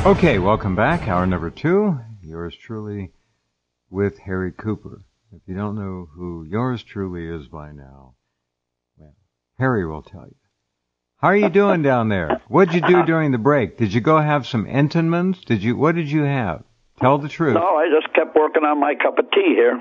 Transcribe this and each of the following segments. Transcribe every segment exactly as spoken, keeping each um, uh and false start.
Okay, welcome back. Hour number two. Yours truly with Harry Cooper. If you don't know who yours truly is by now, well, Harry will tell you. How are you doing down there? What'd you do during the break? Did you go have some Entenmann's? Did you? What did you have? Tell the truth. No, I just kept working on my cup of tea here.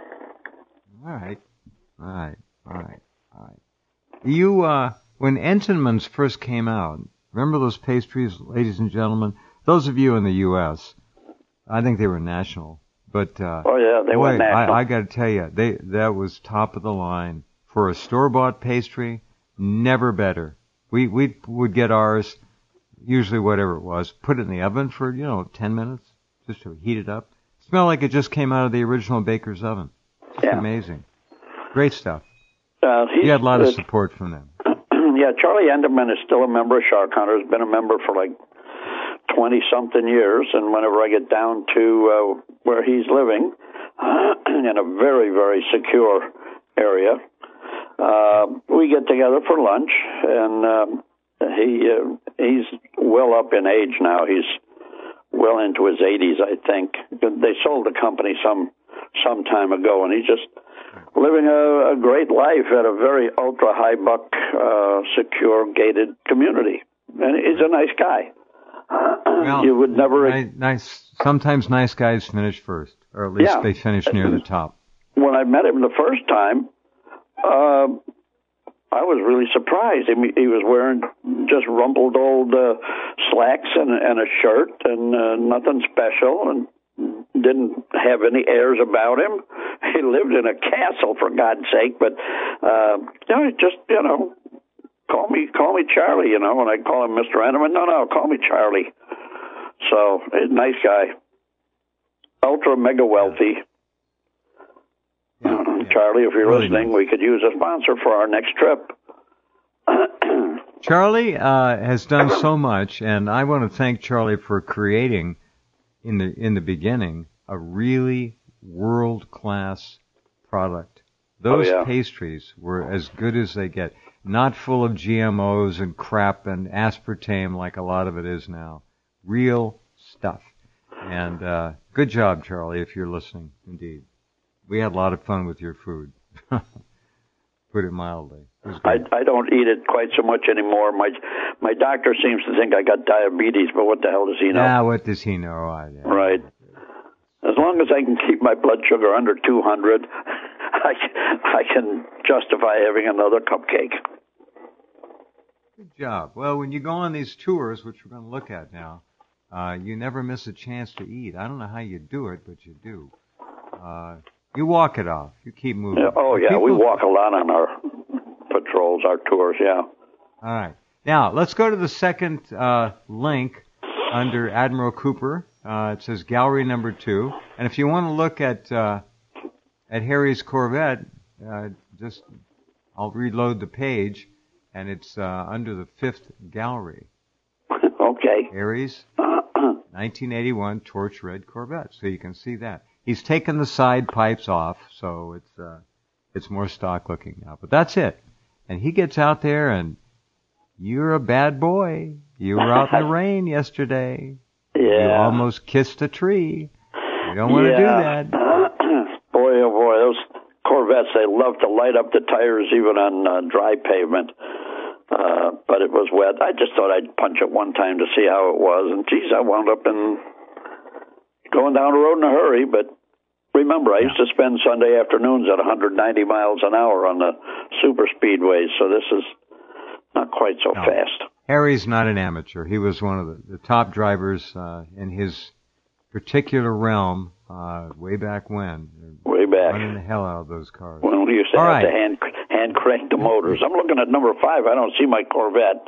All right, all right, all right, all right. You, uh, when Entenmann's first came out, remember those pastries, ladies and gentlemen? Those of you in the U S, I think they were national, but uh, oh yeah, they boy, went national. I, I got to tell you, they that was top of the line for a store-bought pastry. Never better. We we would get ours, usually whatever it was, put it in the oven for you know ten minutes just to heat it up. Smelled like it just came out of the original baker's oven. It's yeah. amazing. Great stuff. Uh, you had a lot of support from them. Yeah, Charlie Entenmann is still a member of Shark Hunters. Been a member for like twenty-something years, and whenever I get down to uh, where he's living, uh, in a very, very secure area, uh, we get together for lunch, and um, he uh, he's well up in age now. He's well into his eighties, I think. They sold the company some some time ago, and he's just living a, a great life at a very ultra-high-buck, uh, secure, gated community. And he's a nice guy. Well, you would never... Nice. Sometimes nice guys finish first, or at least yeah. they finish near the top. When I met him the first time, uh, I was really surprised. He, he was wearing just rumpled old uh, slacks and, and a shirt and uh, nothing special, and didn't have any airs about him. He lived in a castle, for God's sake, but uh, you know, just, you know, Call me, call me Charlie, you know, and I call him Mister Entenmann. No, no, call me Charlie. So, he's a nice guy. Ultra mega wealthy. Yeah, yeah. Charlie, if you're really listening, nice. We could use a sponsor for our next trip. Charlie uh, has done so much, and I want to thank Charlie for creating, in the in the beginning, a really world-class product. Those oh, yeah. pastries were as good as they get. Not full of G M Os and crap and aspartame like a lot of it is now. Real stuff. And uh, good job, Charlie, if you're listening, indeed. We had a lot of fun with your food. Put it mildly. It I, I don't eat it quite so much anymore. My my doctor seems to think I got diabetes, but what the hell does he know? Ah, what does he know? I, yeah. Right. As long as I can keep my blood sugar under two hundred, I, I can justify having another cupcake. Good job. Well, when you go on these tours, which we're going to look at now, uh, you never miss a chance to eat. I don't know how you do it, but you do. Uh, you walk it off. You keep moving. Yeah, oh, yeah. People... We walk a lot on our patrols, our tours, yeah. All right. Now, let's go to the second uh, link under Admiral Cooper. Uh, it says gallery number two. And if you want to look at uh, at Harry's Corvette, uh, just I'll reload the page, and it's uh, under the fifth gallery. Okay. Harry's nineteen eighty-one torch red Corvette. So you can see that. He's taken the side pipes off, so it's uh, it's more stock looking now. But that's it. And he gets out there, and you're a bad boy. You were out in the rain yesterday. Yeah. You almost kissed a tree. You don't want yeah. to do that. Boy, oh boy, those Corvettes, they love to light up the tires even on uh, dry pavement. Uh, but it was wet. I just thought I'd punch it one time to see how it was. And, geez, I wound up in going down the road in a hurry. But remember, I yeah. used to spend Sunday afternoons at one hundred ninety miles an hour on the super speedways. So this is not quite so no. fast. Harry's not an amateur. He was one of the, the top drivers uh, in his particular realm uh, way back when. Way back. Running the hell out of those cars. Well, we used to All have right. to hand, hand crank the motors. I'm looking at number five. I don't see my Corvette.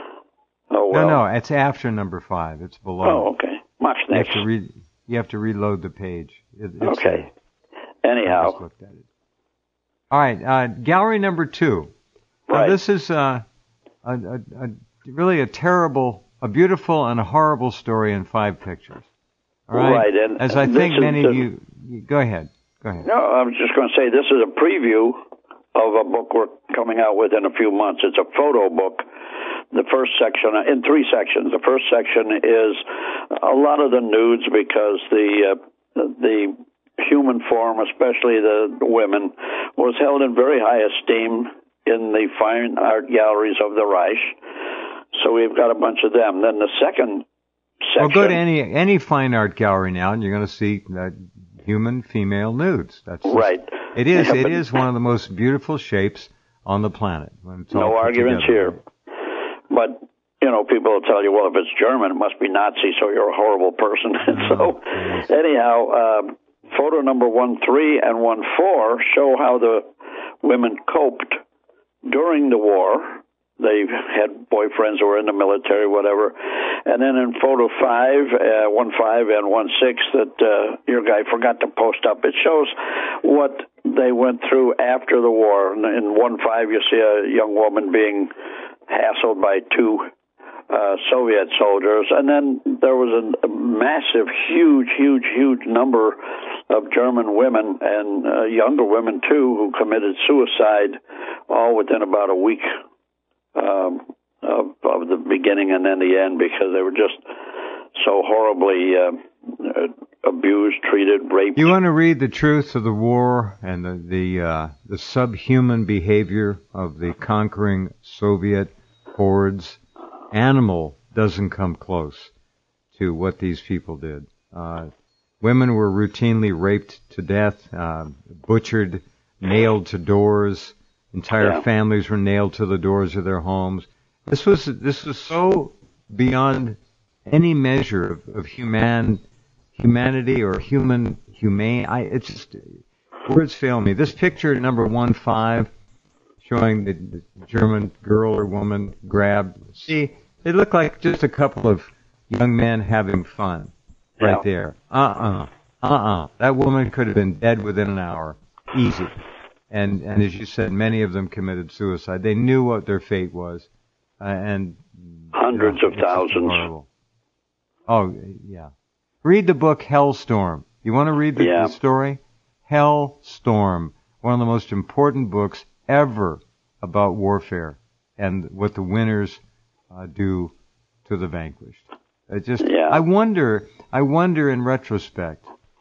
Oh, well. No, no, it's after number five. It's below. Oh, okay. Much you next. have, to re- you have to reload the page. It, it's okay. A, Anyhow. I just looked at it. All right, uh, gallery number two. Right. Now, this is uh, a, a, a really a terrible, a beautiful, and a horrible story in five pictures. All right. Right. And as I think many the, of you, you, go ahead, go ahead. No, I was just going to say this is a preview of a book we're coming out with in a few months. It's a photo book the first section, in three sections. The first section is a lot of the nudes because the uh, the human form, especially the women, was held in very high esteem in the fine art galleries of the Reich. So we've got a bunch of them. Then the second section... Well, go to any any fine art gallery now, and you're going to see uh, human female nudes. That's just, right. It is. Yeah, it is one of the most beautiful shapes on the planet. When it's all no put arguments together. here. But, you know, people will tell you, well, if it's German, it must be Nazi, so you're a horrible person. so, yes. anyhow, uh, photo number one three and one four show how the women coped during the war. They had boyfriends who were in the military, whatever. And then in photo five, uh, one five and one six that uh, your guy forgot to post up, it shows what they went through after the war. In one five, you see a young woman being hassled by two uh, Soviet soldiers. And then there was a, a massive, huge, huge, huge number of German women and uh, younger women, too, who committed suicide all within about a week um, of, of the beginning and then the end, because they were just so horribly uh, abused, treated, raped. You want to read the truth of the war and the the, uh, the subhuman behavior of the conquering Soviet hordes? Animal doesn't come close to what these people did. Uh, women were routinely raped to death, uh, butchered, nailed to doors. Entire yeah. families were nailed to the doors of their homes. This was this was so beyond any measure of, of human humanity or human humane. I it's just words fail me. This picture number one five, showing the, the German girl or woman grabbed. See, they look like just a couple of young men having fun right yeah. there. Uh-uh. Uh-uh. That woman could have been dead within an hour. Easy. And and as you said, many of them committed suicide. They knew what their fate was. Uh, and Hundreds you know, of thousands. Horrible. Oh, yeah. Read the book Hellstorm. You want to read the, yeah. the story? Hellstorm. One of the most important books ever about warfare and what the winners uh, do to the vanquished. It just, yeah. I wonder, I wonder in retrospect,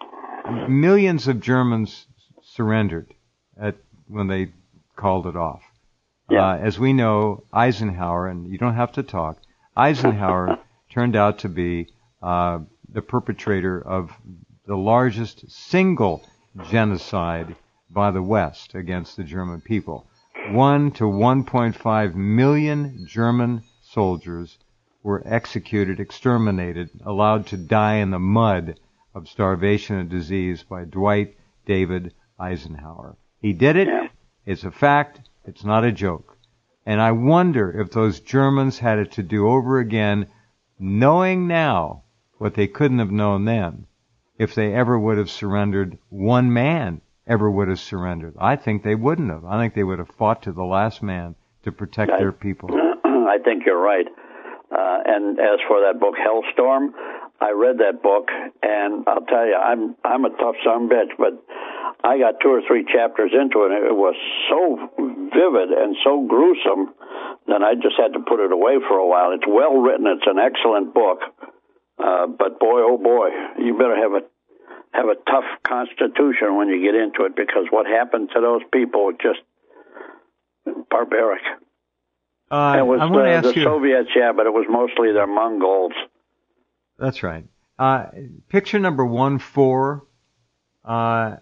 millions of Germans surrendered at when they called it off. Yeah. Uh, as we know, Eisenhower, and you don't have to talk, Eisenhower turned out to be uh, the perpetrator of the largest single genocide by the West against the German people. One to one point five million German soldiers were executed, exterminated, allowed to die in the mud of starvation and disease by Dwight David Eisenhower. He did it. Yeah. It's a fact. It's not a joke. And I wonder if those Germans had it to do over again, knowing now what they couldn't have known then, if they ever would have surrendered, one man ever would have surrendered. I think they wouldn't have. I think they would have fought to the last man to protect I, their people. I think you're right. Uh, and as for that book, Hellstorm, I read that book, and I'll tell you, I'm I'm a tough son bitch, but I got two or three chapters into it, and it was so vivid and so gruesome that I just had to put it away for a while. It's well written. It's an excellent book. Uh, but boy, oh boy, you better have a have a tough constitution when you get into it, because what happened to those people was just barbaric. Uh, it was I want to uh, ask the you, Soviets, yeah, but it was mostly their Mongols. That's right. Uh, picture number one four. Uh,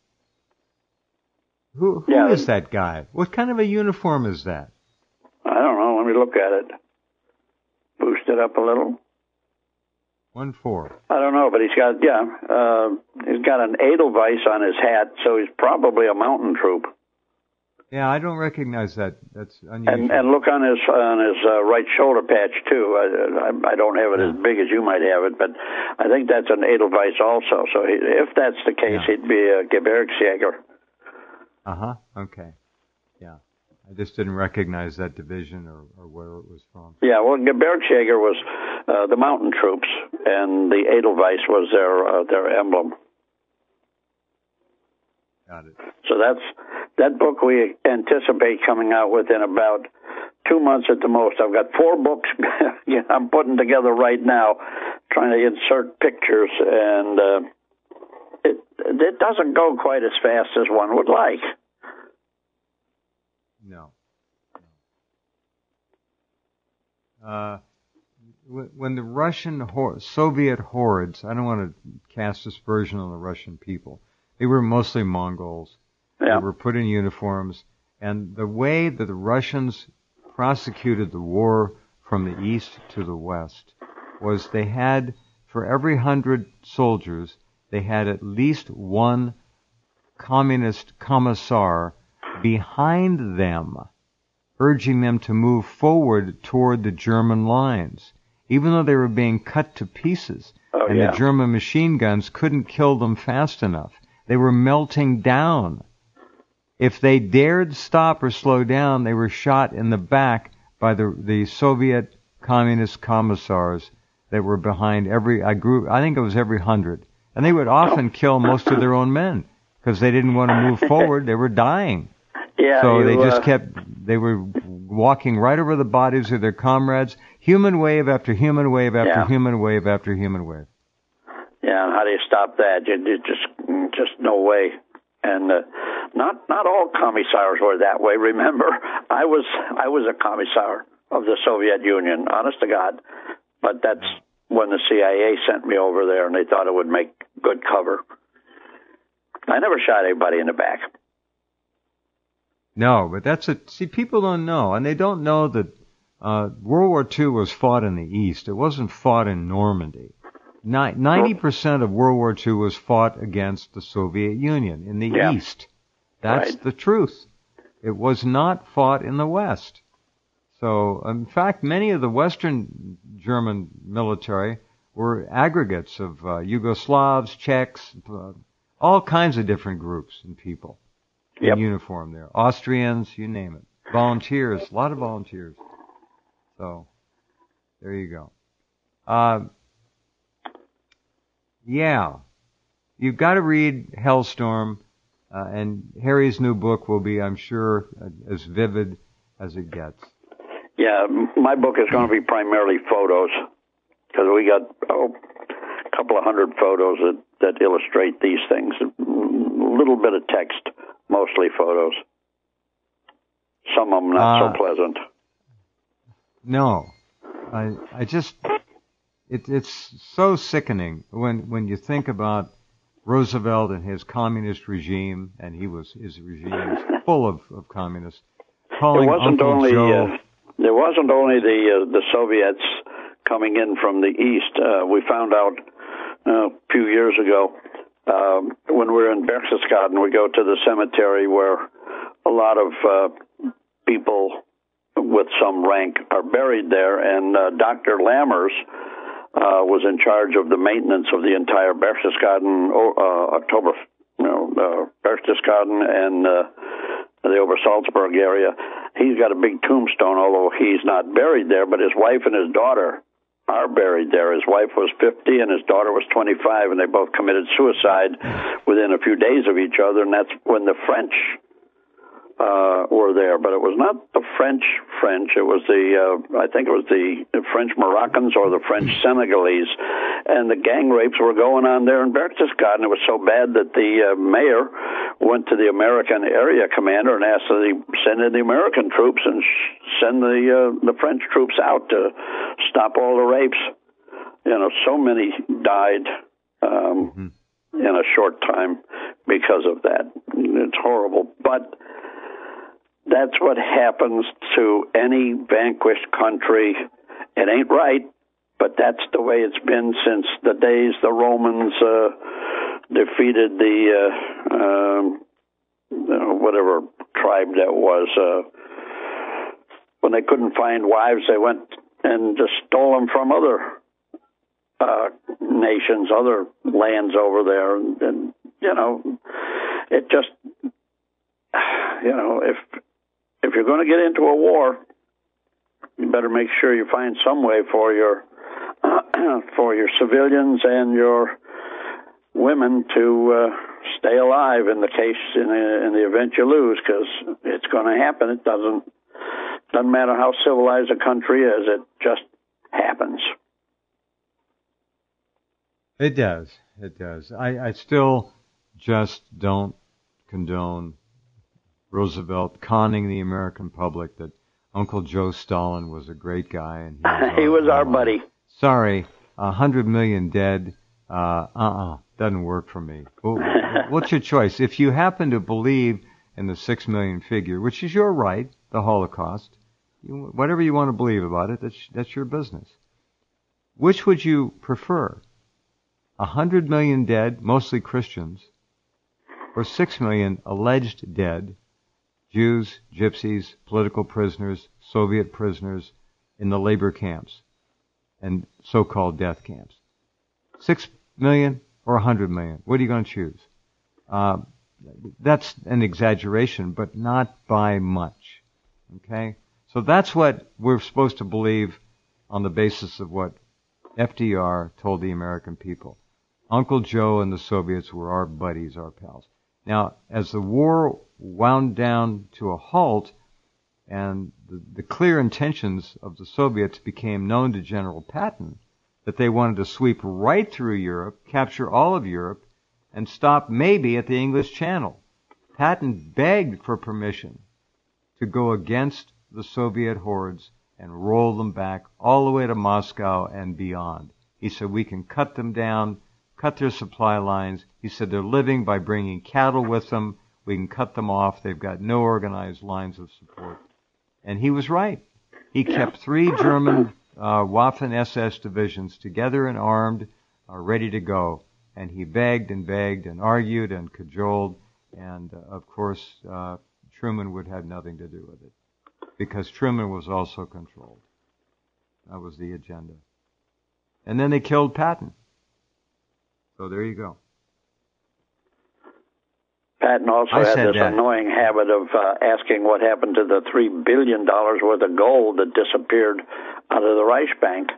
who who yeah, is that guy? What kind of a uniform is that? I don't know. Let me look at it. Boost it up a little. One four. I don't know, but he's got yeah, uh, he's got an Edelweiss on his hat, so he's probably a mountain troop. Yeah, I don't recognize that. That's unusual. And, and look on his on his uh, right shoulder patch too. I, I, I don't have it yeah. as big as you might have it, but I think that's an Edelweiss also. So he, if that's the case, yeah. he'd be a Gebirgsjäger. Uh huh. Okay. Yeah. I just didn't recognize that division or, or where it was from. Yeah, well, Gebirgsjäger was uh, the mountain troops, and the Edelweiss was their uh, their emblem. Got it. So that's that book we anticipate coming out within about two months at the most. I've got four books I'm putting together right now, trying to insert pictures, and uh, it it doesn't go quite as fast as one would like. No. Uh, when the Russian hor- Soviet hordes, I don't want to cast aspersion on the Russian people. They were mostly Mongols. Yeah. They were put in uniforms, and the way that the Russians prosecuted the war from the east to the west was they had, for every hundred soldiers, they had at least one communist commissar behind them, urging them to move forward toward the German lines, even though they were being cut to pieces, oh, and yeah. the German machine guns couldn't kill them fast enough. They were melting down. If they dared stop or slow down, they were shot in the back by the the Soviet communist commissars that were behind every, I grew, I think it was every hundred. And they would often kill most of their own men because they didn't want to move forward. They were dying. Yeah, so you, they just uh, kept, they were walking right over the bodies of their comrades, human wave after human wave after yeah. human wave after human wave. Yeah, and how do you stop that? You, you just, just no way. And uh, not not all commissars were that way. Remember, I was I was a commissar of the Soviet Union, honest to God. But that's when the C I A sent me over there, and they thought it would make good cover. I never shot anybody in the back. No, but that's a, see, people don't know, and they don't know that uh, World War Two was fought in the East. It wasn't fought in Normandy. ninety percent of World War Two was fought against the Soviet Union in the yeah. East. That's right. the truth. It was not fought in the West. So, in fact, many of the Western German military were aggregates of uh, Yugoslavs, Czechs, uh, all kinds of different groups and people in yep. uniform there. Austrians, you name it. Volunteers, a lot of volunteers. So, there you go. Uh, yeah, you've got to read Hellstorm, uh, and Harry's new book will be, I'm sure, uh, as vivid as it gets. Yeah, my book is going to be primarily photos, because we got oh, a couple of hundred photos that, that illustrate these things. A little bit of text, mostly photos. Some of them not uh, so pleasant. No, I I just it it's so sickening when when you think about Roosevelt and his communist regime, and he was his regime was full of, of communists. Calling it wasn't Uncle only Joe, uh, there wasn't only the uh, the Soviets coming in from the east. Uh, we found out uh, a few years ago um, when we were in Berchtesgaden. We go to the cemetery where a lot of uh, people with some rank are buried there, and uh, Doctor Lammers uh, was in charge of the maintenance of the entire Berchtesgaden, uh, October, you know, uh, Berchtesgaden and uh, the Obersalzberg area. He's got a big tombstone, although he's not buried there, but his wife and his daughter are buried there. His wife was fifty and his daughter was twenty-five, and they both committed suicide within a few days of each other, and that's when the French Uh, were there, but it was not the French French. It was the, uh, I think it was the French Moroccans or the French Senegalese, and the gang rapes were going on there in Berchtesgaden. It was so bad that the uh, mayor went to the American area commander and asked that he send in the American troops and sh- send the uh, the French troops out to stop all the rapes. You know, so many died um, mm-hmm. in a short time because of that. It's horrible, but that's what happens to any vanquished country. It ain't right, but that's the way it's been since the days the Romans uh, defeated the, uh, um, you know, whatever tribe that was. Uh, when they couldn't find wives, they went and just stole them from other uh, nations, other lands over there. And, and, you know, it just, you know, if... If you're going to get into a war, you better make sure you find some way for your uh, for your civilians and your women to uh, stay alive in the case in the, in the event you lose, because it's going to happen. It doesn't Doesn't matter how civilized a country is, it just happens. It does. It does. I, I still just don't condone Roosevelt conning the American public that Uncle Joe Stalin was a great guy and he was, he our, was our buddy. Sorry, a hundred million dead. Uh, uh-uh, doesn't work for me. What's your choice? If you happen to believe in the six million figure, which is your right, the Holocaust, you, whatever you want to believe about it, that's that's your business. Which would you prefer? A hundred million dead, mostly Christians, or six million alleged dead, Jews, gypsies, political prisoners, Soviet prisoners in the labor camps and so-called death camps? Six million or a hundred million? What are you going to choose? Uh, that's an exaggeration, but not by much. Okay? So that's what we're supposed to believe on the basis of what F D R told the American people. Uncle Joe and the Soviets were our buddies, our pals. Now, as the war wound down to a halt and the, the clear intentions of the Soviets became known to General Patton, that they wanted to sweep right through Europe, capture all of Europe, and stop maybe at the English Channel. Patton begged for permission to go against the Soviet hordes and roll them back all the way to Moscow and beyond. He said, we can cut them down, cut their supply lines. He said they're living by bringing cattle with them. We can cut them off. They've got no organized lines of support. And he was right. He kept three German uh, Waffen S S divisions together and armed, uh, ready to go. And he begged and begged and argued and cajoled. And, uh, of course, uh, Truman would have nothing to do with it because Truman was also controlled. That was the agenda. And then they killed Patton. So there you go. Patton also I had said this that. annoying habit of uh, asking what happened to the three billion dollars worth of gold that disappeared out of the Reich Bank.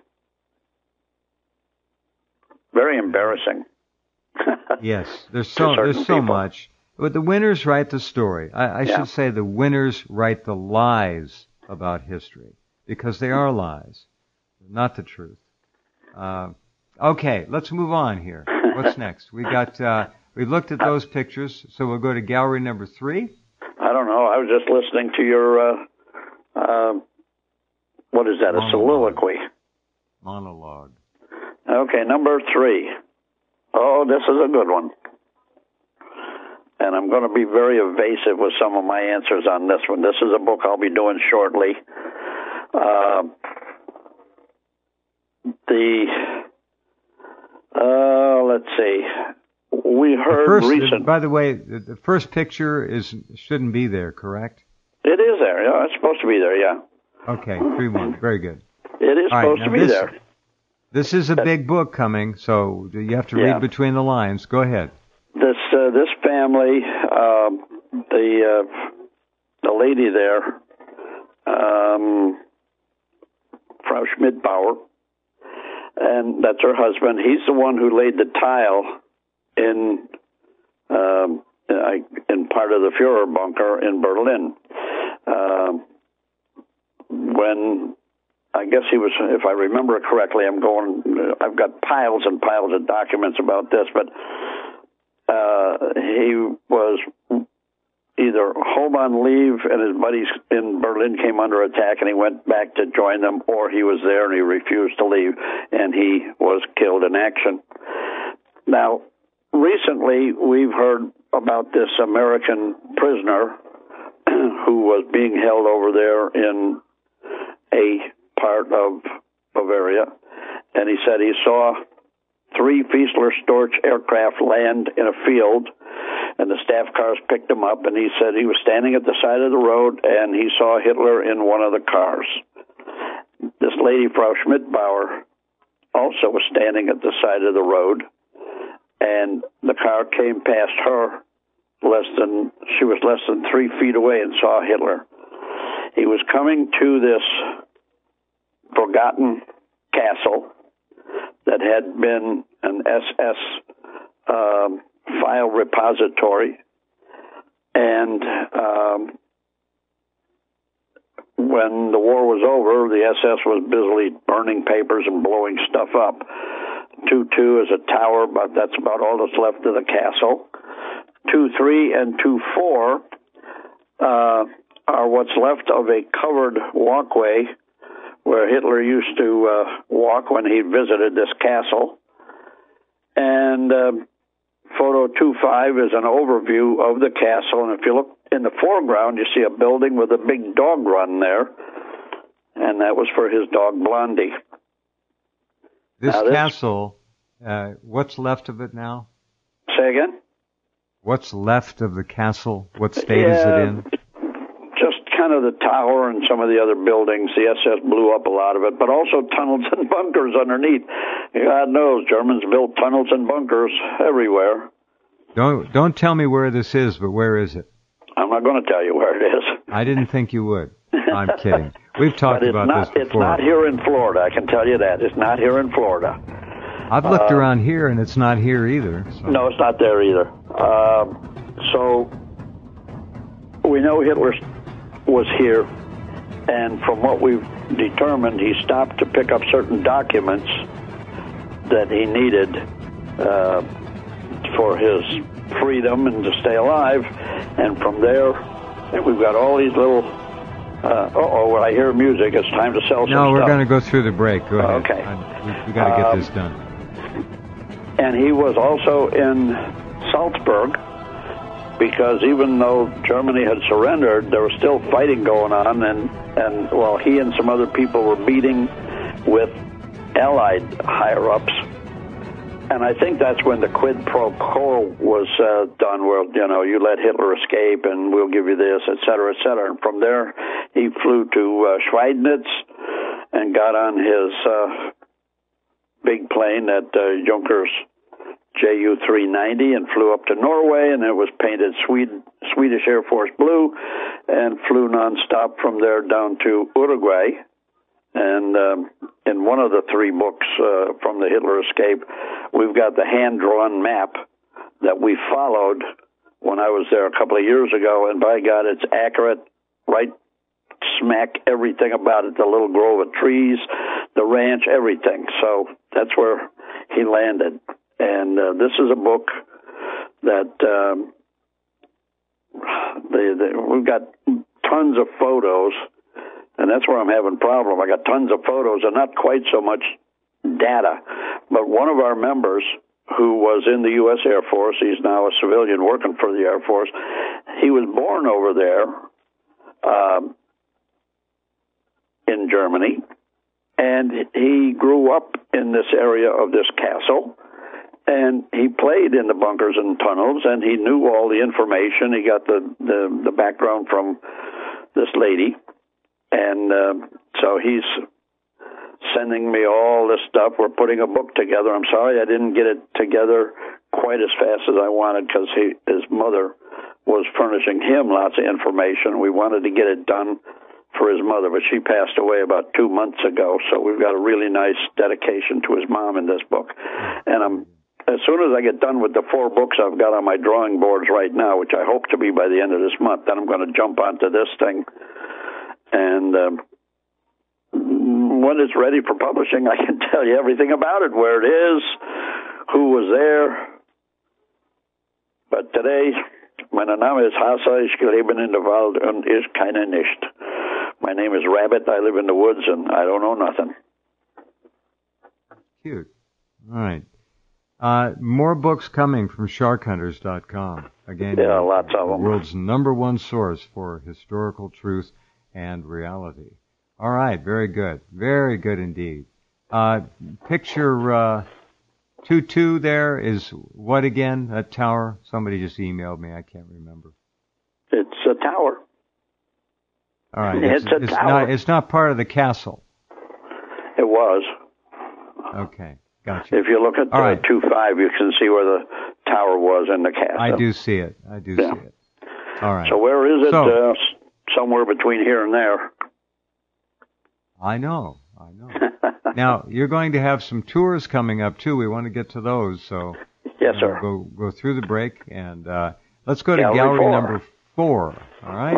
Very embarrassing. Yes, there's so there's so people. much. But the winners write the story. I, I Yeah. should say the winners write the lies about history because they are lies, not the truth. Uh, okay, let's move on here. What's next? We got uh, we looked at those pictures, so we'll go to gallery number three. I don't know. I was just listening to your, uh, uh, what is that, a Monologue. soliloquy? Monologue. Okay, number three. Oh, this is a good one. And I'm going to be very evasive with some of my answers on this one. This is a book I'll be doing shortly. Uh, the, uh, let's see. We heard The first, recent... by the way, the, the first picture is shouldn't be there, correct? It is there. Yeah, it's supposed to be there, yeah. Okay, three one. Very good. It is All right, supposed now to be this- there. This is a big book coming, so you have to Yeah. read between the lines. Go ahead. This uh, this family, um, the uh, the lady there, um, Frau Schmidbauer, and that's her husband. He's the one who laid the tile in um, in part of the Führer bunker in Berlin. Um, when I guess he was, if I remember correctly, I'm going. I've got piles and piles of documents about this, but. Uh, he was either home on leave and his buddies in Berlin came under attack and he went back to join them, or he was there and he refused to leave and he was killed in action. Now, recently we've heard about this American prisoner who was being held over there in a part of Bavaria, and he said he saw three Fiesler Storch aircraft land in a field, and the staff cars picked him up, and he said he was standing at the side of the road, and he saw Hitler in one of the cars. This lady, Frau Schmidbauer, also was standing at the side of the road, and the car came past her less than, she was less than three feet away and saw Hitler. He was coming to this forgotten castle that had been an S S um, file repository, and um, when the war was over, the S S was busily burning papers and blowing stuff up. two two is a tower, but that's about all that's left of the castle. two three and two four uh, are what's left of a covered walkway where Hitler used to uh, walk when he visited this castle. And uh, photo two five is an overview of the castle, and if you look in the foreground, you see a building with a big dog run there, and that was for his dog Blondie. This, now, this castle, uh, what's left of it now? Say again? What's left of the castle? What state yeah, is it in? Just kind of the tower and some of the other buildings. The S S blew up a lot of it, but also tunnels and bunkers underneath. God knows, Germans built tunnels and bunkers everywhere. Don't don't tell me where this is, but where is it? I'm not going to tell you where it is. I didn't think you would. I'm kidding. We've talked about not, this before. It's not here in Florida, I can tell you that. It's not here in Florida. I've looked uh, around here, and it's not here either. So. No, it's not there either. Uh, so we know Hitler was here, and from what we've determined, he stopped to pick up certain documents that he needed uh, for his freedom and to stay alive. And from there, we've got all these little... Uh, uh-oh, when I hear music, it's time to sell some No, we're stuff. going to go through the break. Go ahead. Okay. I, we, we got to get um, this done. And he was also in Salzburg, because even though Germany had surrendered, there was still fighting going on, and, and well, he and some other people were meeting with Allied higher-ups. And I think that's when the quid pro quo was uh, done, where, you know, you let Hitler escape and we'll give you this, et cetera, et cetera. And from there, he flew to uh, Schweidnitz and got on his uh, big plane, that uh, Junkers J U three ninety, and flew up to Norway, and it was painted Swede, Swedish Air Force blue, and flew nonstop from there down to Uruguay. And um, in one of the three books uh, from the Hitler escape, we've got the hand-drawn map that we followed when I was there a couple of years ago, and by God, it's accurate, right smack everything about it, the little grove of trees, the ranch, everything. So that's where he landed. And uh, this is a book that um, they, they, we've got tons of photos, and that's where I'm having a problem. I got tons of photos and not quite so much data. But one of our members, who was in the U S Air Force, he's now a civilian working for the Air Force, he was born over there um, in Germany, and he grew up in this area of this castle. And he played in the bunkers and tunnels, and he knew all the information. He got the, the, the background from this lady. And uh, so he's sending me all this stuff. We're putting a book together. I'm sorry I didn't get it together quite as fast as I wanted, because he, his mother was furnishing him lots of information. We wanted to get it done for his mother, but she passed away about two months ago. So we've got a really nice dedication to his mom in this book. And I'm As soon as I get done with the four books I've got on my drawing boards right now, which I hope to be by the end of this month, then I'm going to jump onto this thing. And um, when it's ready for publishing, I can tell you everything about it, where it is, who was there. But today, mein Name ist Hase, ich lebe in der Wald und ist keine nicht. My name is Rabbit, I live in the woods, and I don't know nothing. Cute. All right. Uh, more books coming from shark hunters dot com. Again, yeah, lots of them. The world's number one source for historical truth and reality. All right, very good. Very good indeed. Uh, picture uh, two two there is what again? That tower? Somebody just emailed me. I can't remember. It's a tower. All right. It's, It's, a it's tower. not. It's not part of the castle. It was. Okay. Gotcha. If you look at All uh, right. two five, you can see where the tower was in the castle. I do see it. I do Yeah. see it. All right. So where is it? So- uh, s- somewhere between here and there. I know. I know. Now, you're going to have some tours coming up, too. We want to get to those, so Yes, uh, sir. go go through the break, and uh, let's go to Gallery gallery four. number four, all right? Right.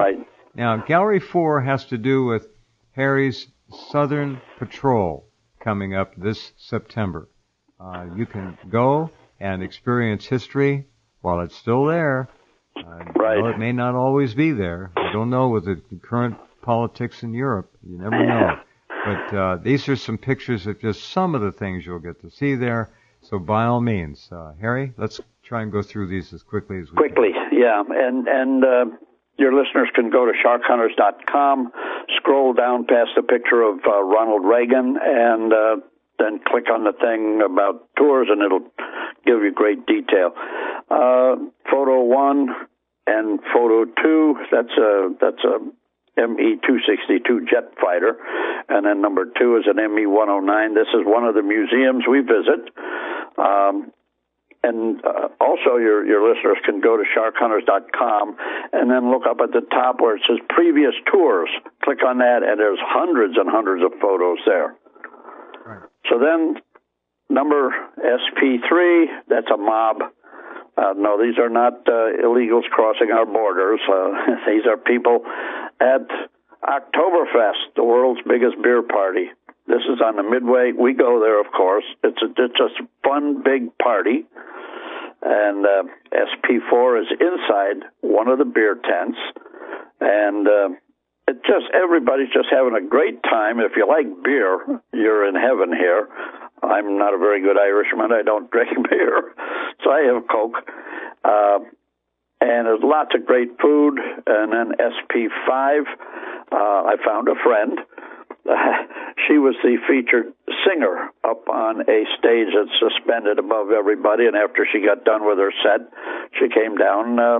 Now, Gallery four has to do with Harry's Southern Patrol coming up this September. Uh, you can go and experience history while it's still there. Uh, right. You know, it may not always be there. I don't know with the current politics in Europe. You never know. But uh, these are some pictures of just some of the things you'll get to see there. So by all means, uh, Harry, let's try and go through these as quickly as we quickly, can. Quickly, yeah. And, and uh, your listeners can go to shark hunters dot com, scroll down past the picture of uh, Ronald Reagan, and uh, then click on the thing about tours, and it'll give you great detail. Uh, photo one and photo two, that's a, that's a M E two sixty-two jet fighter, and then number two is an M E one oh nine. This is one of the museums we visit. Um, and uh, also your, your listeners can go to shark hunters dot com and then look up at the top where it says previous tours. Click on that, and there's hundreds and hundreds of photos there. Right. So then number S P three, that's a mob. Uh, no, these are not uh, illegals crossing our borders. Uh, these are people at Oktoberfest, the world's biggest beer party. This is on the Midway. We go there, of course. It's a, it's just a fun, big party. And uh, S P four is inside one of the beer tents. And uh, it just everybody's just having a great time. If you like beer, you're in heaven here. I'm not a very good Irishman. I don't drink beer, so I have Coke. Uh, and there's lots of great food. And then S P five, uh, I found a friend. Uh, she was the featured singer up on a stage that's suspended above everybody. And after she got done with her set, she came down, uh,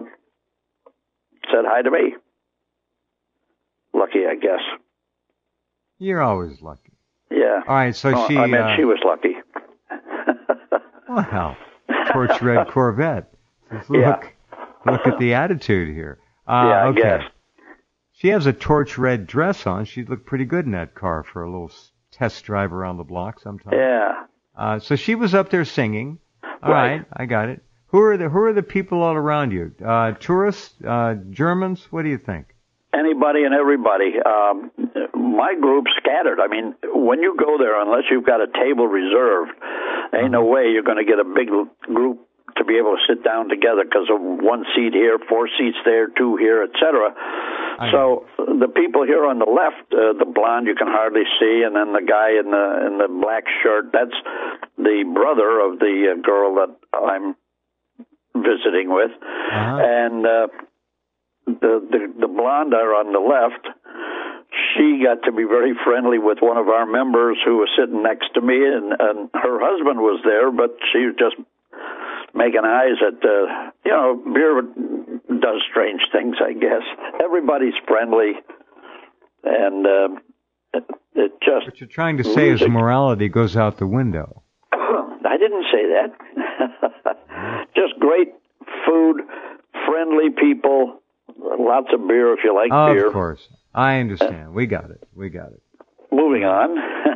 said hi to me. Lucky, I guess. You're always lucky. Yeah. All right, so oh, she... I meant uh, she was lucky. Wow. Torch red Corvette. Look, yeah. Look at the attitude here. Uh, yeah, I okay. guess. She has a torch red dress on. She'd look pretty good in that car for a little test drive around the block sometime. Yeah. Uh, so she was up there singing. All right. right, I got it. Who are the Who are the people all around you? Uh, tourists, uh, Germans. What do you think? Anybody and everybody. Um, my group's scattered. I mean, when you go there, unless you've got a table reserved, ain't uh-huh. no way you're going to get a big group to be able to sit down together because of one seat here, four seats there, two here, et cetera. So the people here on the left, uh, the blonde you can hardly see, and then the guy in the in the black shirt, that's the brother of the uh, girl that I'm visiting with, uh-huh. and. Uh, The, the the blonde on the left, she got to be very friendly with one of our members who was sitting next to me, and, and her husband was there, but she was just making eyes at, uh, you know, beer does strange things, I guess. Everybody's friendly, and uh, it, it just... What you're trying to say music. is morality goes out the window. I didn't say that. Just great food, friendly people... Lots of beer if you like oh, beer. Of course. I understand. We got it. We got it. Moving on.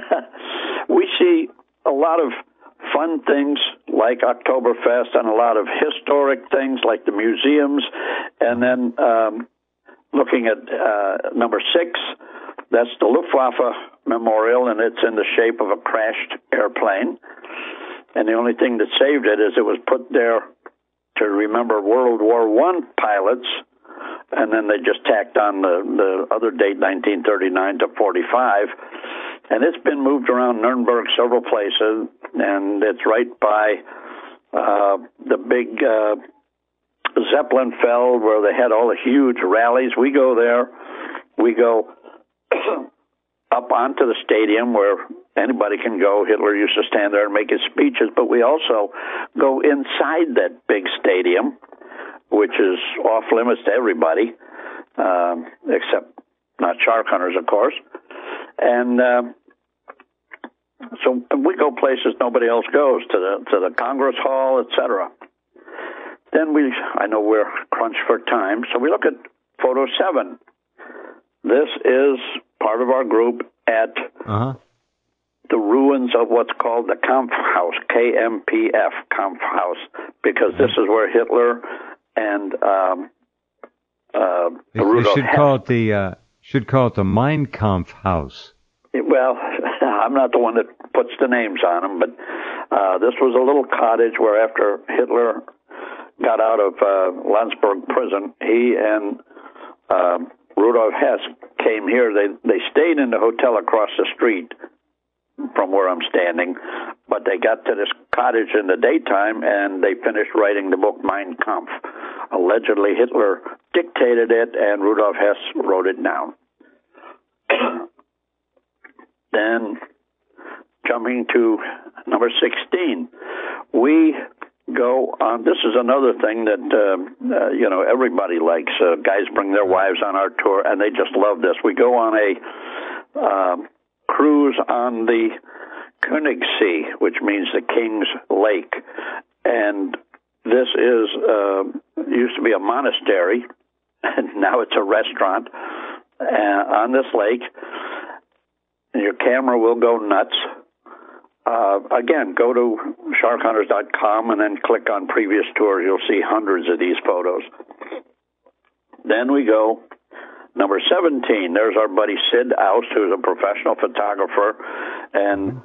We see a lot of fun things like Oktoberfest and a lot of historic things like the museums. And then um, looking at uh, number six, that's the Luftwaffe Memorial, and it's in the shape of a crashed airplane. And the only thing that saved it is it was put there to remember World War One pilots. And then they just tacked on the, the other date, nineteen thirty-nine to forty-five. And it's been moved around Nuremberg several places, and it's right by uh, the big uh, Zeppelinfeld where they had all the huge rallies. We go there. We go up onto the stadium where anybody can go. Hitler used to stand there and make his speeches, but we also go inside that big stadium, which is off limits to everybody, um, except not shark hunters, of course. And uh, so we go places nobody else goes, to the to the Congress Hall, et cetera. Then we, I know we're crunched for time, so we look at photo seven. This is part of our group at uh-huh. the ruins of what's called the Kampfhaus, K M P F, Kampfhaus, because this is where Hitler and um, uh, They, the they Rudolf should Hess. call it the uh, should call it the Mein Kampf House. Well, I'm not the one that puts the names on them, but uh, this was a little cottage where after Hitler got out of uh, Landsberg prison, he and uh, Rudolf Hess came here. They they stayed in the hotel across the street from where I'm standing, but they got to this cottage in the daytime, and they finished writing the book Mein Kampf. Allegedly, Hitler dictated it, and Rudolf Hess wrote it down. Then, jumping to number sixteen, we go on. This is another thing that, uh, uh, you know, everybody likes. Uh, guys bring their wives on our tour, and they just love this. We go on a uh, cruise on the Königssee, which means the King's Lake. And this is uh, used to be a monastery, and now it's a restaurant uh, on this lake. And your camera will go nuts. Uh, again, go to shark hunters dot com and then click on previous tours. You'll see hundreds of these photos. Then we go number seventeen. There's our buddy Sid Aust, who's a professional photographer, and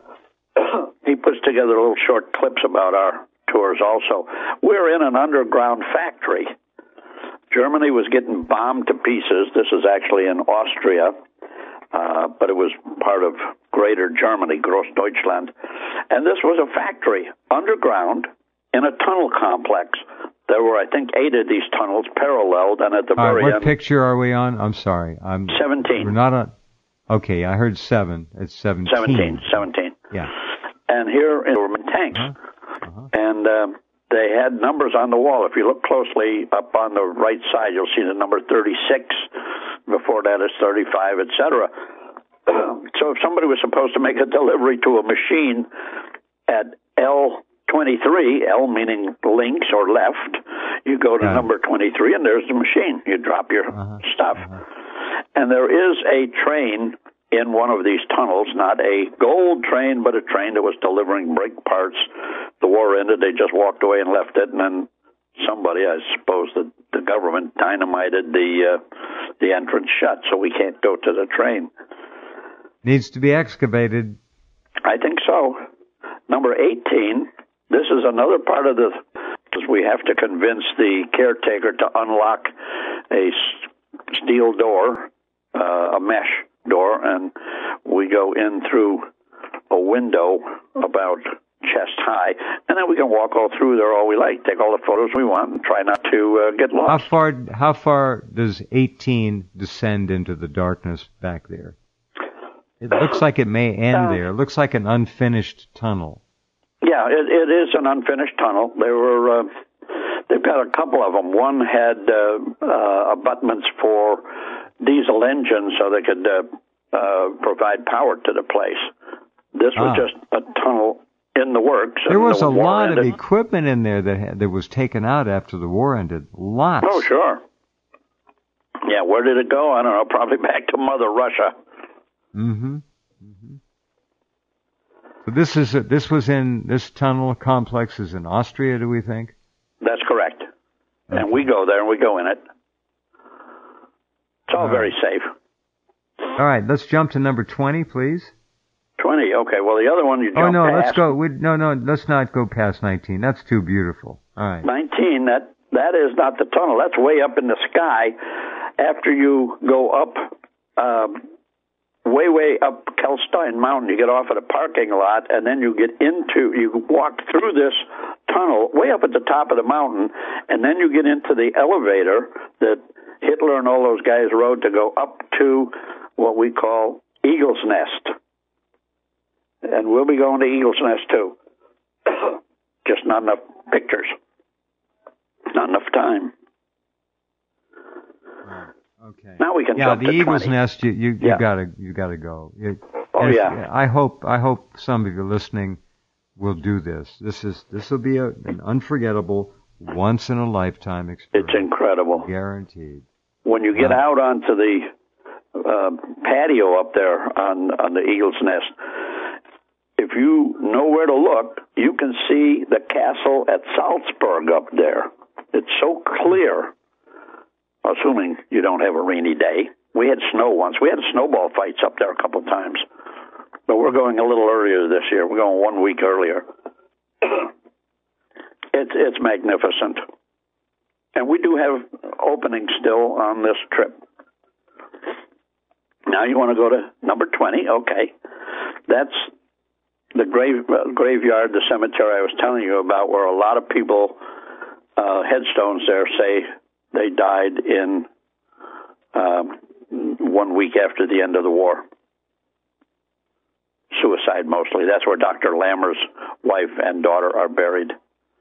he puts together little short clips about our tours also. We're in an underground factory. Germany was getting bombed to pieces. This is actually in Austria. Uh, but it was part of Greater Germany, Großdeutschland. And this was a factory underground in a tunnel complex. There were, I think, eight of these tunnels paralleled, and at the All very right, what end... What picture are we on? I'm sorry. I'm seventeen. We're not on... Okay, I heard seven. It's seventeen. seventeen, seventeen. Yeah. And here were tanks. Uh-huh. Uh-huh. And um, they had numbers on the wall. If you look closely up on the right side, you'll see the number thirty-six. Before that is thirty-five, et cetera. So if somebody was supposed to make a delivery to a machine at L twenty-three, L meaning links or left, you go to yeah. number twenty-three, and there's the machine. You drop your uh-huh. stuff. Uh-huh. And there is a train in one of these tunnels, not a gold train, but a train that was delivering brake parts. The war ended. They just walked away and left it, and then somebody, I suppose the, the government, dynamited the uh, the entrance shut, so we can't go to the train. Needs to be excavated. I think so. Number eighteen, this is another part of the, because we have to convince the caretaker to unlock a steel door, uh, a mesh door, and we go in through a window about chest high, and then we can walk all through there all we like, take all the photos we want, and try not to uh, get lost. How far, how far does eighteen descend into the darkness back there? It looks like it may end uh, there. It looks like an unfinished tunnel. Yeah, it, it is an unfinished tunnel. There were, uh, they've got a couple of them. One had uh, uh, abutments for diesel engines so they could uh, uh, provide power to the place. This was ah. just a tunnel in the works. There was the a lot ended. of equipment in there that had, that was taken out after the war ended. Lots. Oh, sure. Yeah, where did it go? I don't know. Probably back to Mother Russia. Mm-hmm. Mm-hmm. So this is a, this was in this tunnel complex is in Austria, do we think? That's correct. Okay. And we go there and we go in it. It's all, all very right. safe. All right, let's jump to number twenty, please. Twenty. Okay. Well, the other one you Oh jump no, past. let's go. We, no, no, let's not go past nineteen. That's too beautiful. All right. Nineteen. That that is not the tunnel. That's way up in the sky. After you go up. Um, way, way up Kelstein Mountain. You get off at a parking lot, and then you get into, you walk through this tunnel way up at the top of the mountain, and then you get into the elevator that Hitler and all those guys rode to go up to what we call Eagle's Nest. And we'll be going to Eagle's Nest, too. Just not enough pictures. Not enough time. Okay. Now we can yeah, jump the to Eagle's twenty. Nest. You you, you yeah. gotta you gotta go. It, oh if, yeah. I hope I hope some of you listening will do this. This is this will be a, an unforgettable, once in a lifetime experience. It's incredible, guaranteed. When you get uh, out onto the uh, patio up there on on the Eagle's Nest, if you know where to look, you can see the castle at Salzburg up there. It's so clear. assuming you don't have a rainy day. We had snow once. We had snowball fights up there a couple of times. But we're going a little earlier this year. We're going one week earlier. it's it's magnificent. And we do have openings still on this trip. Now you want to go to number twenty? Okay. That's the grave uh, graveyard, the cemetery I was telling you about, where a lot of people, uh, headstones there say they died in um, one week after the end of the war. Suicide mostly. That's where Doctor Lammer's wife and daughter are buried.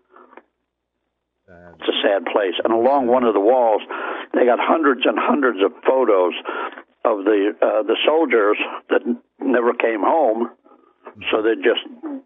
Sad. It's a sad place. And along one of the walls, they got hundreds and hundreds of photos of the uh, the soldiers that n- never came home, so they just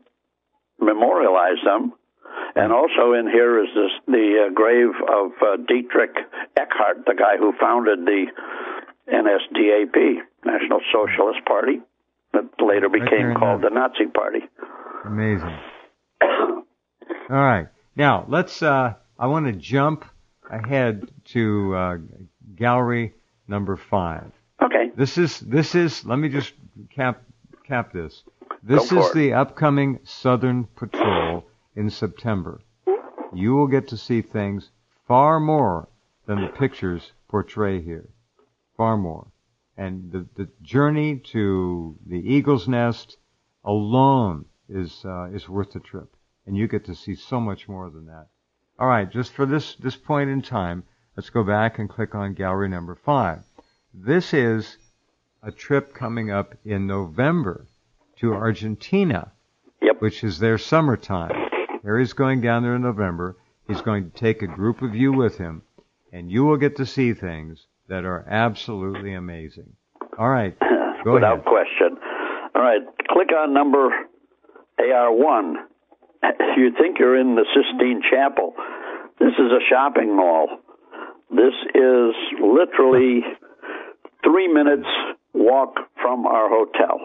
memorialize them. And also in here is this, the uh, grave of uh, Dietrich Eckart, the guy who founded the N S D A P, National Socialist Party, that later became right called the Nazi Party. Amazing. All right. Now, let's, uh, I want to jump ahead to uh, gallery number five. Okay. This is, this is, let me just cap, cap this. This Go for is it. the upcoming Southern Patrol in September. You will get to see things far more than the pictures portray here. Far more. And the, the journey to the Eagle's Nest alone is uh, is worth the trip. And you get to see so much more than that. All right, just for this, this point in time, let's go back and click on gallery number five. This is a trip coming up in November to Argentina, Yep. which is their summertime. Harry's going down there in November. He's going to take a group of you with him, and you will get to see things that are absolutely amazing. All right, go Without ahead. question. All right, click on number A R one. You think you're in the Sistine Chapel. This is a shopping mall. This is literally three minutes walk from our hotel.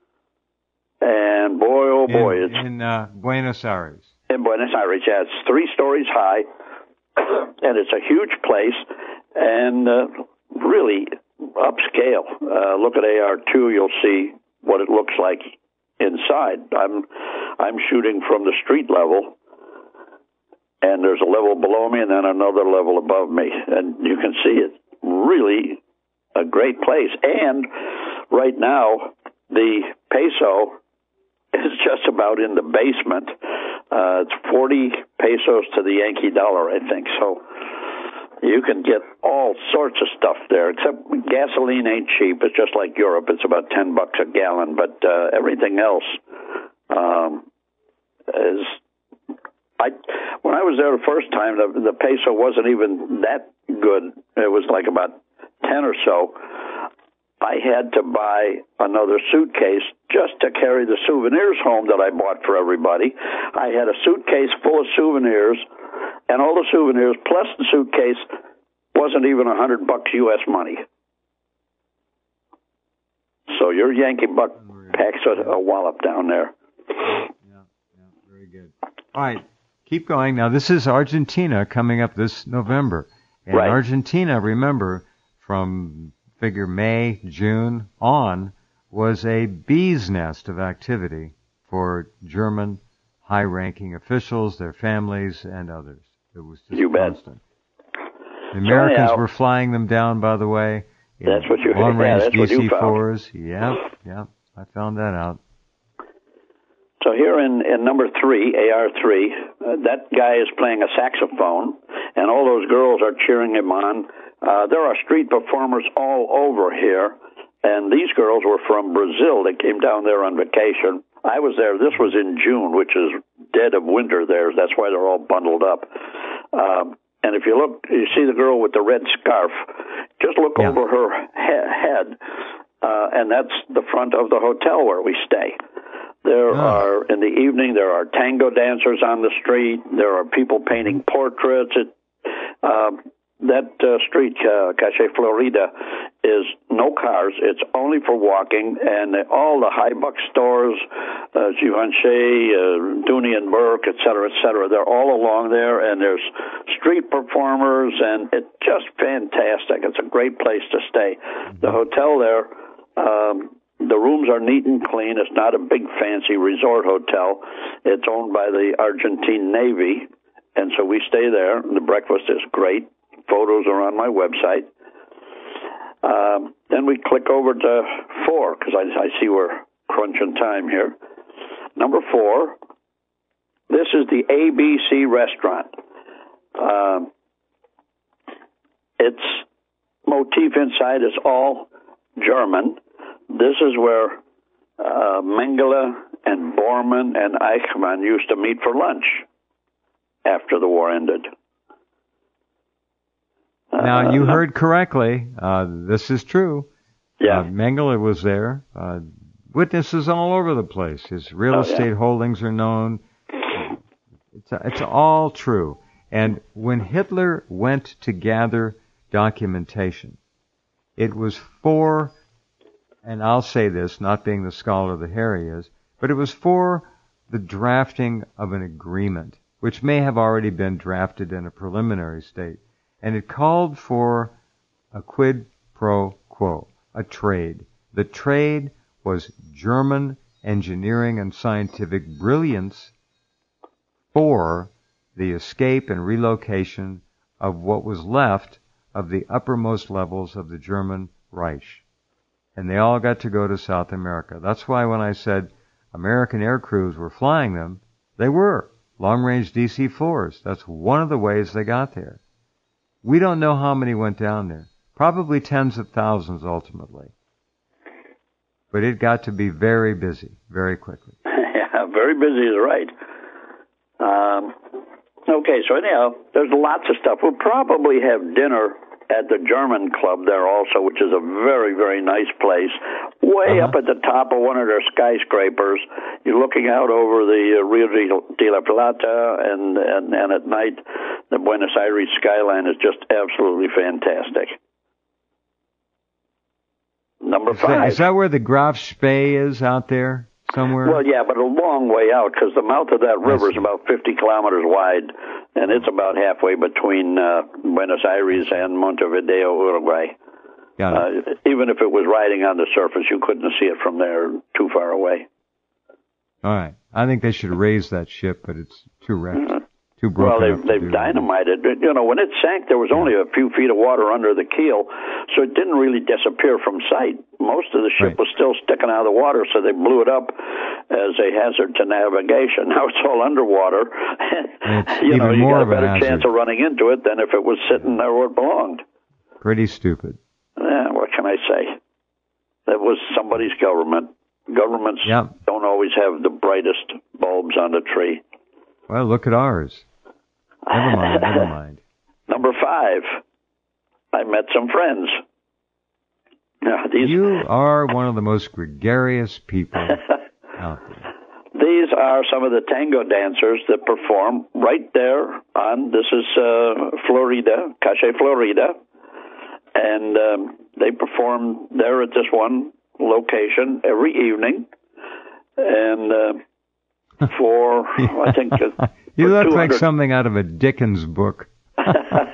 And boy, oh boy, in, it's in uh, Buenos Aires. in Buenos Aires. Yeah, it's three stories high, and it's a huge place, and uh, really upscale. Uh, look at A R two, you'll see what it looks like inside. I'm I'm shooting from the street level, and there's a level below me and then another level above me, and you can see it. Really a great place. And right now, the peso is just about in the basement. Uh, it's forty pesos to the Yankee dollar, I think. So you can get all sorts of stuff there, except gasoline ain't cheap. It's just like Europe. It's about ten bucks a gallon. But uh, everything else um, is... I when I was there the first time, the, the peso wasn't even that good. It was like about ten or so. I had to buy another suitcase just to carry the souvenirs home that I bought for everybody. I had a suitcase full of souvenirs, and all the souvenirs plus the suitcase wasn't even a hundred bucks U S money. So your Yankee buck packs a, a wallop down there. Yeah, yeah, very good. All right, keep going. Now, this is Argentina coming up this November. And Right. Argentina, remember, from figure May, June on, was a bee's nest of activity for German high-ranking officials, their families, and others. It was just You bet. constant. The Americans anyhow- were flying them down, by the way. in That's what you- yeah, long-range that's what you D C found. fours. Yep, yep. I found that out. So here in, in number three, A R three, uh, that guy is playing a saxophone, and all those girls are cheering him on. Uh, there are street performers all over here, and these girls were from Brazil. They came down there on vacation. I was there. This was in June, which is dead of winter there. That's why they're all bundled up. Um, and if you look, you see the girl with the red scarf. Just look Yeah. over her he- head, uh, and that's the front of the hotel where we stay. There Oh. are, in the evening, there are tango dancers on the street. There are people painting portraits. It, uh, that uh, street, uh, Calle Florida, is no cars. It's only for walking, and all the high buck stores, uh, Givenchy, uh, Dooney and Burke, et cetera, et cetera, they're all along there, and there's street performers, and it's just fantastic. It's a great place to stay. The hotel there, um, the rooms are neat and clean. It's not a big fancy resort hotel. It's owned by the Argentine Navy, and so we stay there. The breakfast is great. Photos are on my website. Um, then we click over to four, because I, I see we're crunching time here. Number four, this is the A B C restaurant. Um, its motif inside is all German. This is where uh, Mengele and Bormann and Eichmann used to meet for lunch after the war ended. Now, you heard correctly. Uh, this is true. Yeah. Uh, Mengele was there. Uh, witnesses all over the place. His real Oh, estate yeah. holdings are known. It's, it's all true. And when Hitler went to gather documentation, it was for, and I'll say this, not being the scholar that Harry is, but it was for the drafting of an agreement, which may have already been drafted in a preliminary state. And it called for a quid pro quo, a trade. The trade was German engineering and scientific brilliance for the escape and relocation of what was left of the uppermost levels of the German Reich. And they all got to go to South America. That's why when I said American air crews were flying them, they were. Long-range D C fours. That's one of the ways they got there. We don't know how many went down there. Probably tens of thousands ultimately. But it got to be very busy, very quickly. Yeah, very busy is right. Um, okay, so anyhow, there's lots of stuff. We'll probably have dinner at the German Club there also, which is a very, very nice place. Way Uh-huh. up at the top of one of their skyscrapers. You're looking out over the uh, Rio de la Plata, and, and, and at night, the Buenos Aires skyline is just absolutely fantastic. Number Is five. that, is that where the Graf Spee is out there somewhere? Well, yeah, but a long way out, because the mouth of that river is see. about fifty kilometers wide, and it's about halfway between uh, Buenos Aires and Montevideo, Uruguay. Got it. Uh, even if it was riding on the surface, you couldn't see it from there too far away. All right. I think they should raise that ship, but it's too wrecked. Mhm. Too Well, broken they've, up to they've do. dynamited it. You know, when it sank, there was only a few feet of water under the keel, so it didn't really disappear from sight. Most of the ship Right. was still sticking out of the water, so they blew it up as a hazard to navigation. Now it's all underwater. It's you know, even you more got of a a better hazard. chance of running into it than if it was sitting there where it belonged. Pretty stupid. Yeah, what can I say? That was somebody's government. Governments Yep. don't always have the brightest bulbs on the tree. Well, look at ours. Never mind, never mind. Number five, I met some friends. Now, these, You are one of the most gregarious people out there. these are some of the tango dancers that perform right there on, this is uh, Florida, Cache Florida, and um, they perform there at this one location every evening, and uh, for, I think... Uh, You for look like two hundred something out of a Dickens book with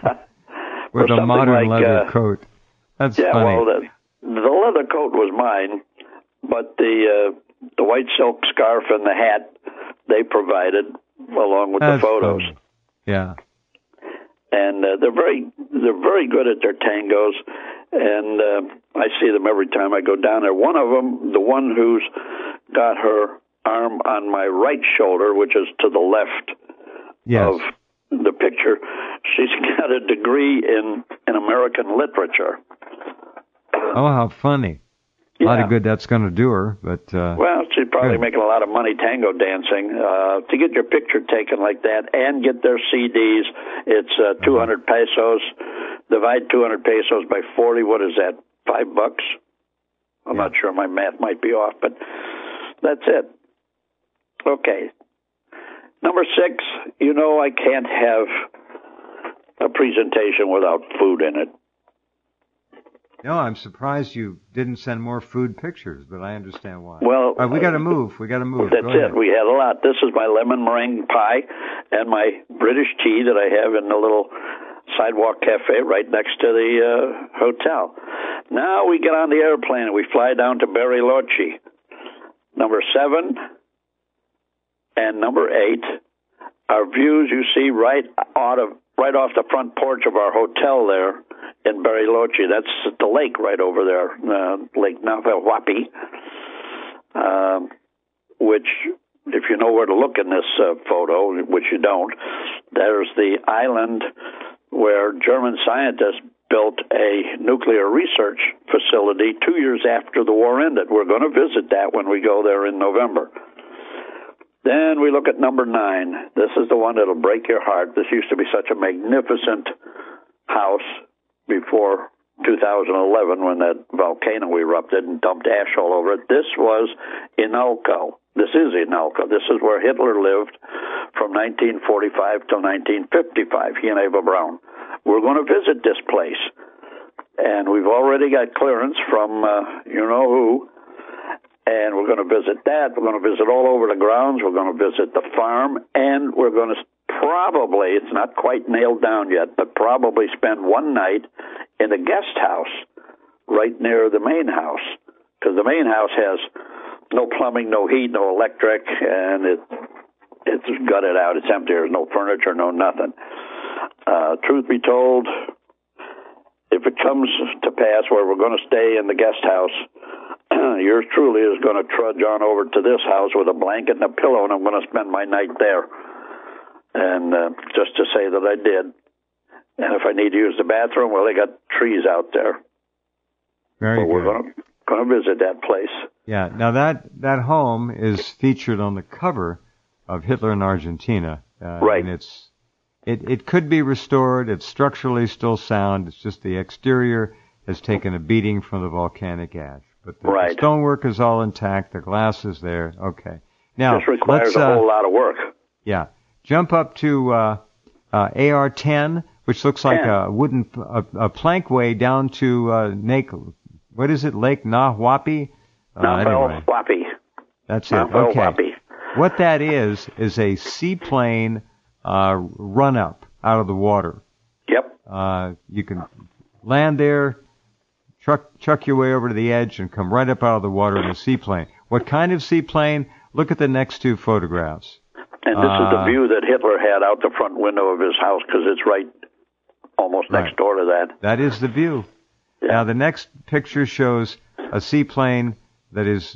Or a something modern like, leather uh, coat. That's Yeah, funny. well, the, the leather coat was mine, but the uh, the white silk scarf and the hat they provided along with That's the photos. funny. Yeah. And uh, they're very they're very good at their tangos, and uh, I see them every time I go down there. One of them, the one who's got her arm on my right shoulder, which is to the left Yes. of the picture, she's got a degree in, in American literature. Oh, how funny. A lot Yeah. of good that's going to do her, but... Uh, Well, she's probably good. making a lot of money tango dancing. Uh, to get your picture taken like that and get their C Ds, it's uh, two hundred pesos. Divide two hundred pesos by forty. What is that? Five bucks? I'm Yeah. not sure. My math might be off, but that's it. Okay. Number six, you know I can't have a presentation without food in it. No, I'm surprised you didn't send more food pictures, but I understand why. Well, All right, we got to move. We got to move. That's Go ahead. it. We had a lot. This is my lemon meringue pie and my British tea that I have in the little sidewalk cafe right next to the uh, hotel. Now we get on the airplane and we fly down to Bariloche. Number seven and number eight are views you see right out of right off the front porch of our hotel there in Bariloche. That's the lake right over there, uh, Lake Nahuelhuapi, uh, which, if you know where to look in this uh, photo, which you don't, there's the island where German scientists built a nuclear research facility two years after the war ended. We're going to visit that when we go there in November. Then we look at number nine. This is the one that'll break your heart. This used to be such a magnificent house before two thousand eleven when that volcano erupted and dumped ash all over it. This was Inalco. This is Inalco. This is where Hitler lived from nineteen forty-five till nineteen fifty-five, he and Eva Braun. We're going to visit this place. And we've already got clearance from uh, you-know-who. And we're going to visit that. We're going to visit all over the grounds. We're going to visit the farm. And we're going to probably, it's not quite nailed down yet, but probably spend one night in a guest house right near the main house. Because the main house has no plumbing, no heat, no electric, and it it's gutted out. It's empty. There's no furniture, no nothing. Uh, truth be told, if it comes to pass where we're going to stay in the guest house, yours truly is going to trudge on over to this house with a blanket and a pillow, and I'm going to spend my night there. And uh, just to say that I did. And if I need to use the bathroom, well, they got trees out there. Very but good. We're going to, going to visit that place. Yeah. Now that that home is featured on the cover of Hitler in Argentina. Uh, right. And it's it it could be restored. It's structurally still sound. It's just the exterior has taken a beating from the volcanic ash. But the, right. the stonework is all intact. The glass is there. Okay. Now this requires let's, a uh, whole lot of work. Yeah. Jump up to uh, uh, A R ten, which looks like ten. a wooden a, a plankway down to uh, Lake. What is it? Lake Nahuelhuapi? Uh, anyway. Nahuelhuapi. That's it. Okay. What that is is a seaplane uh, run up out of the water. Yep. Uh, you can land there, truck chuck your way over to the edge, and come right up out of the water in a seaplane. What kind of seaplane? Look at the next two photographs. And this uh, is the view that Hitler had out the front window of his house because it's right almost right. next door to that. That is the view. Yeah. Now, the next picture shows a seaplane that is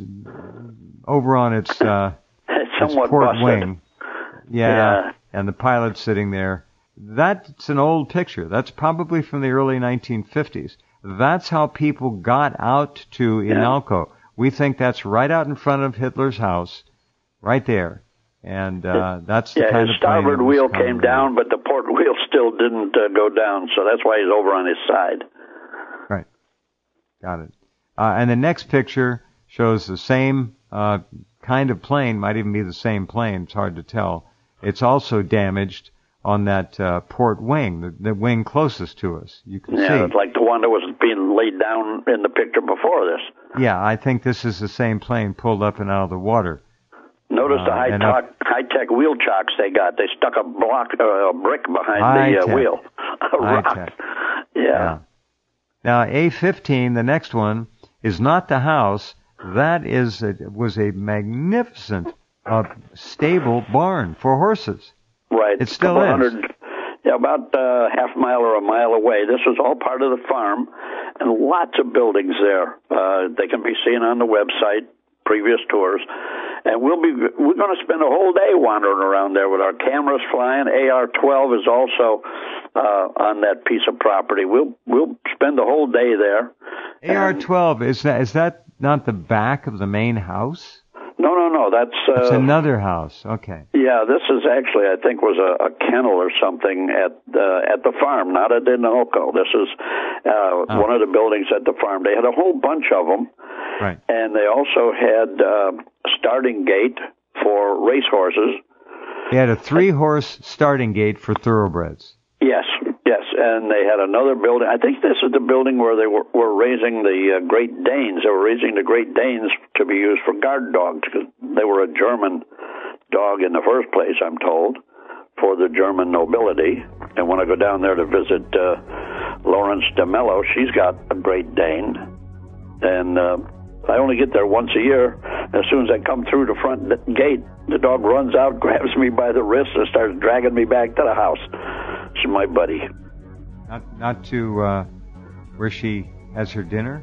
over on its, uh, it's its somewhat port busted. wing. Yeah, yeah, and the pilot's sitting there. That's an old picture. That's probably from the early nineteen fifties. That's how people got out to Inalco. Yeah. We think that's right out in front of Hitler's house, right there. And uh, that's the yeah, kind his of plane starboard wheel came down, but the port wheel still didn't uh, go down, so that's why he's over on his side. Right. Got it. Uh, and the next picture shows the same uh, kind of plane, might even be the same plane, it's hard to tell. It's also damaged on that uh, port wing, the, the wing closest to us. You can yeah, see. Yeah, it's like the one that was being laid down in the picture before this. Yeah, I think this is the same plane pulled up and out of the water. Notice uh, the high tech, high tech wheel chocks they got. They stuck a block, uh, a brick behind the uh, wheel. A rock. Tech. Yeah. yeah. Now A fifteen, the next one, is not the house. That is a, was a magnificent uh, stable barn for horses. Right. It still is. Yeah, about uh, half a mile or a mile away. This was all part of the farm, and lots of buildings there. Uh, they can be seen on the website, previous tours. And we'll be, we're going to spend a whole day wandering around there with our cameras flying. A R twelve is also uh, on that piece of property. We'll we'll spend the whole day there. A R twelve, is that is that not the back of the main house? No, no, no. That's uh, it's another house. Okay. Yeah, this is actually, I think, was a, a kennel or something at uh, at the farm, not at Inalco. This is uh, oh. one of the buildings at the farm. They had a whole bunch of them, right? And they also had uh, a starting gate for racehorses. They had a three-horse starting gate for thoroughbreds. Yes, Yes, and they had another building. I think this is the building where they were, were raising the uh, Great Danes. They were raising the Great Danes to be used for guard dogs because they were a German dog in the first place, I'm told, for the German nobility. And when I go down there to visit uh, Lawrence de Mello, she's got a Great Dane. And uh, I only get there once a year. As soon as I come through the front gate, the dog runs out, grabs me by the wrist, and starts dragging me back to the house. She's my buddy. Not, not to uh, where she has her dinner?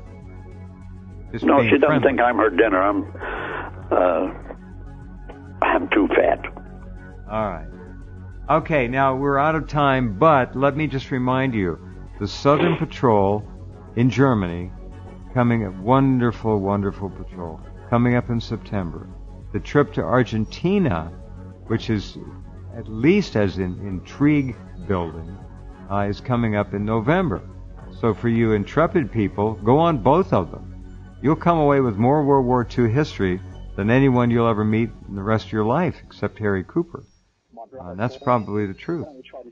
Just no, she doesn't friendly. think I'm her dinner. I'm, uh, I'm too fat. All right. Okay, now we're out of time, but let me just remind you, the Southern Patrol in Germany, coming up, wonderful, wonderful patrol, coming up in September. The trip to Argentina, which is at least as in intrigue building, uh, is coming up in November. So for you intrepid people, go on both of them. You'll come away with more World War Two history than anyone you'll ever meet in the rest of your life, except Harry Cooper. Uh, that's probably the truth.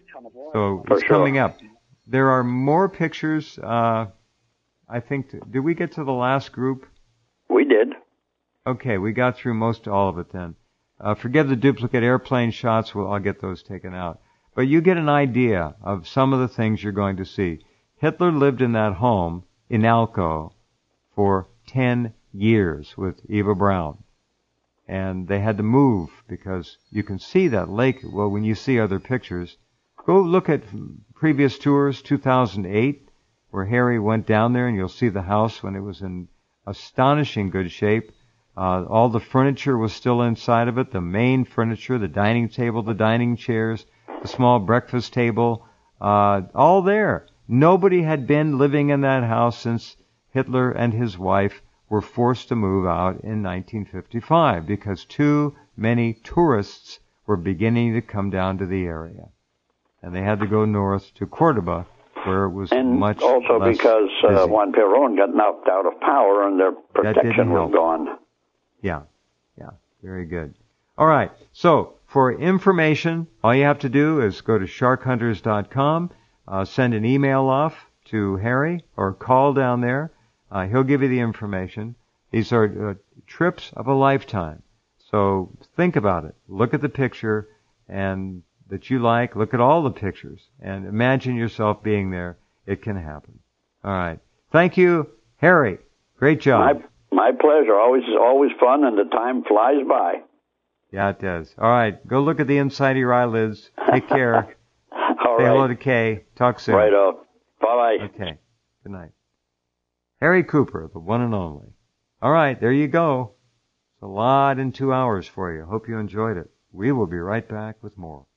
So it's coming up. There are more pictures. Uh, I think, t- did we get to the last group? We did. Okay, we got through most all of it then. Uh, forgive the duplicate airplane shots. Well, I'll get those taken out. But you get an idea of some of the things you're going to see. Hitler lived in that home in Alco for ten years with Eva Braun. And they had to move because you can see that lake. Well, when you see other pictures, go look at previous tours, two thousand eight, where Harry went down there, and you'll see the house when it was in astonishing good shape. Uh, all the furniture was still inside of it, the main furniture, the dining table, the dining chairs, the small breakfast table, uh, all there. Nobody had been living in that house since Hitler and his wife were forced to move out in nineteen fifty-five because too many tourists were beginning to come down to the area. And they had to go north to Cordoba, where it was and much also less because uh, busy. Juan Perón got knocked out of power and their protection was help. gone. Yeah, yeah, very good. All right, so for information, all you have to do is go to shark hunters dot com, uh, send an email off to Harry or call down there. Uh, he'll give you the information. These are uh, trips of a lifetime. So think about it. Look at the picture and that you like. Look at all the pictures and imagine yourself being there. It can happen. All right. Thank you, Harry. Great job. My, my pleasure. Always, always fun, and the time flies by. Yeah, it does. All right. Go look at the inside of your eyelids. Take care. All Say right. hello to Kay. Talk soon. Right up. Bye-bye. Okay. Good night. Harry Cooper, the one and only. All right, there you go. It's a lot in two hours for you. Hope you enjoyed it. We will be right back with more.